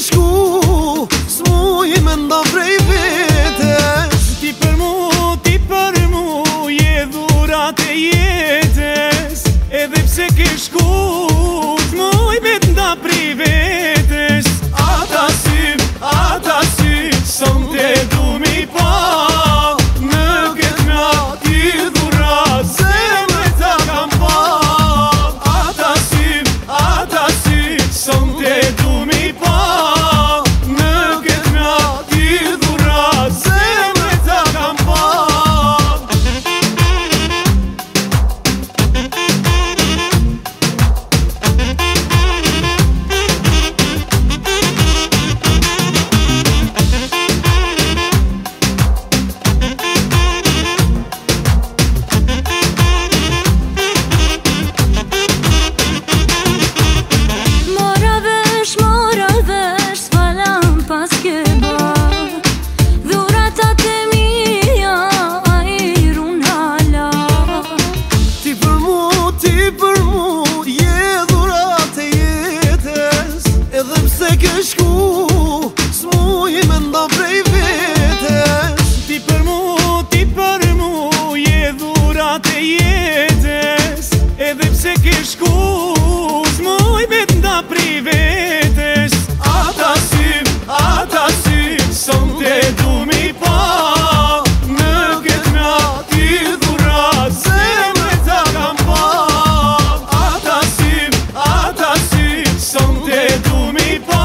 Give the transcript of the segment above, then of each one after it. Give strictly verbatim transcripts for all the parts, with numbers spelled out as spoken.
shku, s'muj me nda prej vetes. Ti për mu, ti për mu, je dhurat e jetes. Edhe pse ke shku, s'muj me nda prej vetes. Ata sy, ata sy, son te du mi pa. Në këtë mja ti dhurat, zemre ta kam pa. Ata sy, ata sy, son te du mi pa. Në këtë mja ti dhurat, zemre ta kam pa. Shku, s'muj me nda prej vetes. Ti për mu, ti për mu, je dhurat e jetes. Edhe pse ke shku, s'muj me nda prej vetes. Ata sy, ata sy, son te du mi pa. Në këtë mja ti dhurat, zemre ta kam pa. Ata sy, ata sy, son te du mi pa.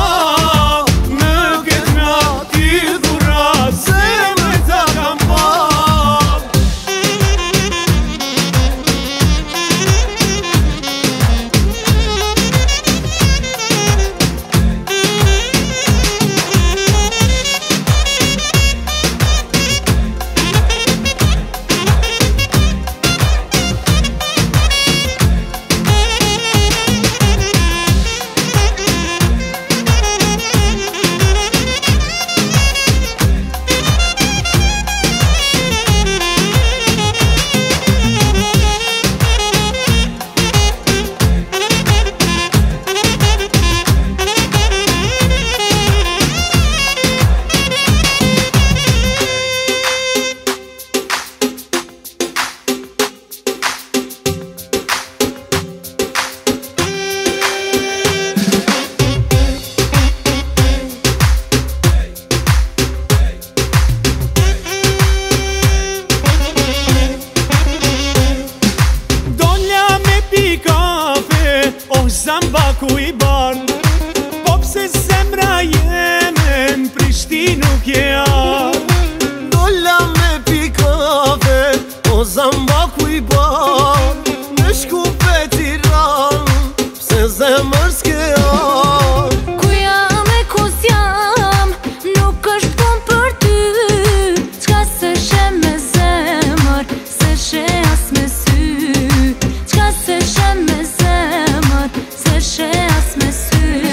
Zamba ku i ban, po pse zemra jeme n'Prishtinë nuk je ar. Dolla me pi kafe, o zamba ku i ban, në Shkupe Tiranë, pse zemër s'ke ar. Ku jam e kus jam, nuk është pun për ty. Qka se she me zemër, se she as me sy. Qka se she me zemër, se she as me sy.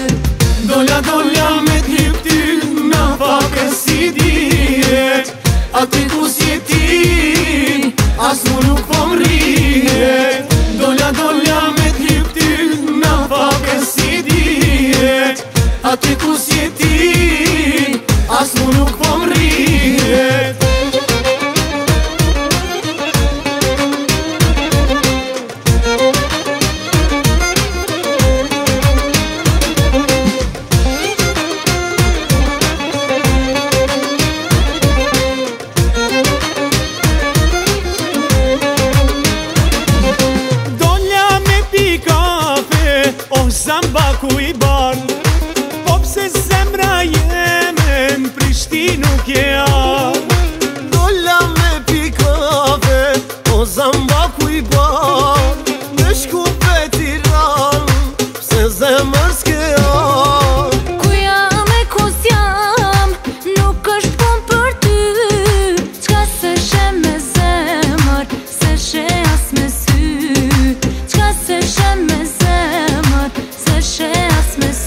Dolla, dolla me t'hip ty, na vake si dihet. Ati ku si ti, as mu nuk po m'rihet. Dolla, dolla me t'hip ty, na vake si dihet. Ati ku si ti, as mu nuk po m'rihet. Zamba ku i ban, po pse zemra jeme n'Prishtinë nuk je ar. Dolla me pi kafe, o zamba ku i ban, në Shkupe Tiranë, pse zemër s'ke ar. Ku jam e kus jam, nuk është pun për ty. Qka se she me zemër, se she as me sy. Qka se she me zemër, se she as me sy.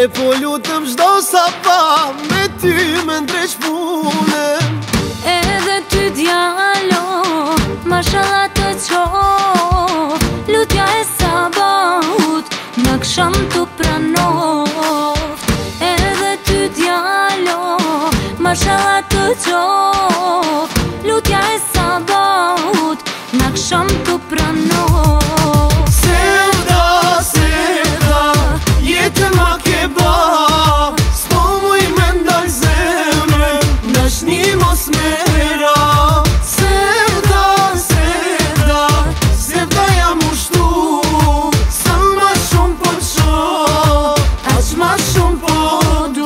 E po lutëm çdo sabah me ty me ndreq punën. Edhe ty djalo, mashallah të qof, lutja e sabahut në ksham të pranoft. Edhe ty djalo, mashallah të qof, lutja e sabahut në ksham të pranoft. Sevda, sevda, jetën ma ke ba, s'po muj me ndal zemrën, dashni mos me ra. Sevda, sevda, sevda jam ushtu, sa ma shumë po t'shoh, aq ma shumë po du.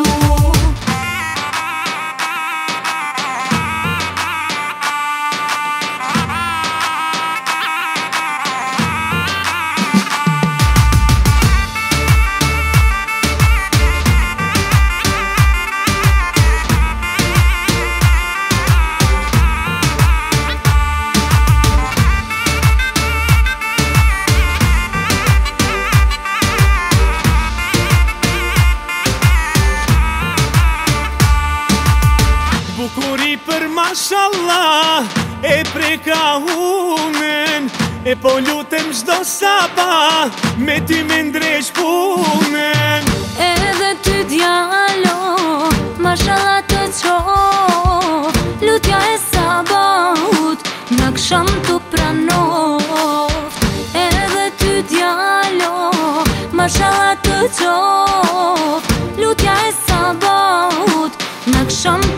Bukuri për mashallah e preka hunen, e po lutem çdo sabah me ty me ndreq punën. Edhe ty djalo, mashallah të qof, lutja e sabahut në ksham të pranoft. Edhe ty djalo, mashallah të qof, lutja e sabahut në ksham